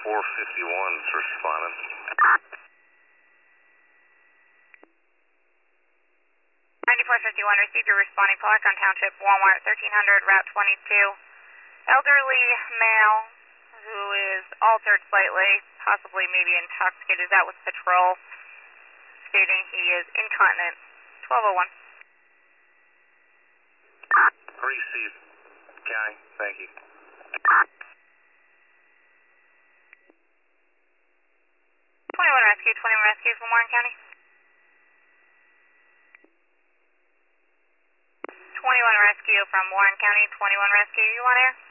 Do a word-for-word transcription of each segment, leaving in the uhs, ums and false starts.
ninety-four fifty-one is responding. ninety-four fifty-one, received your responding Pelican Township, Walmart, thirteen hundred, Route twenty-two. Elderly male who is altered slightly, possibly maybe intoxicated, is out with patrol, stating he is incontinent. twelve oh one. Received. County, thank you. twenty-one Rescue, twenty-one Rescue from Warren County. twenty-one Rescue from Warren County, twenty-one Rescue, you on air?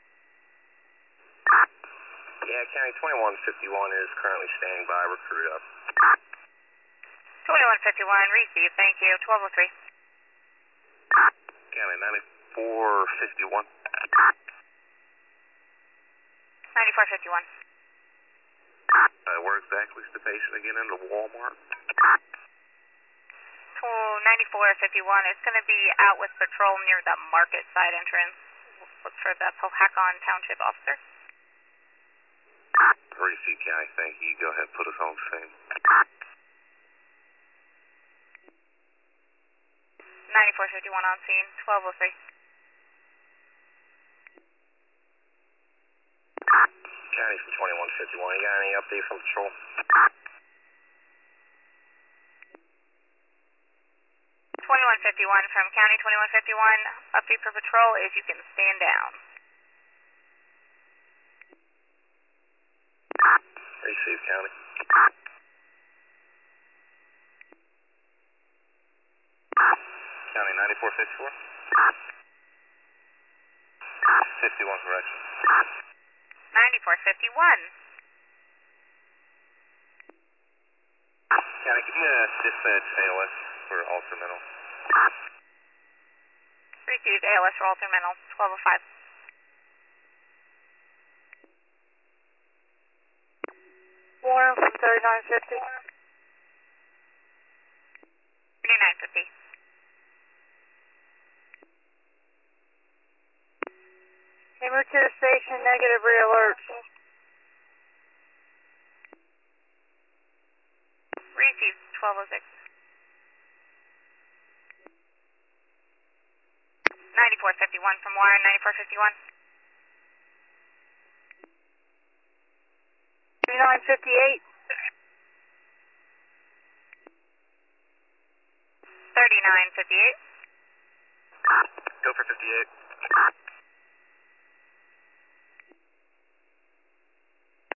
Yeah, County twenty-one fifty-one is currently standing by, recruit up. twenty-one fifty-one, received, thank you, twelve oh three. County ninety-four fifty-one. ninety-four fifty-one. Uh, where exactly is the patient again, into Walmart? ninety-four fifty-one, it's going to be out with patrol near the market side entrance. Look for the Powhatan Township officer. Receive, County, thank you. Go ahead and put us on scene. ninety-four fifty-one on scene, twelve oh three. County from twenty-one fifty-one, you got any update from patrol? twenty-one fifty-one from County, twenty-one fifty-one, update for patrol is you can stand down. Receive, County. County ninety-four fifty-four. fifty-one correction. ninety-four fifty-one. County, could you uh, dispatch A L S for Alter Mental? Received A L S for Alter Mental, twelve oh five. Warren from thirty-nine fifty. thirty-nine fifty. Move to the station, negative re-alerts. Received, twelve oh six. ninety-four fifty-one from Warren, ninety-four fifty-one. thirty-nine fifty-eight. thirty-nine fifty-eight. Go for fifty-eight.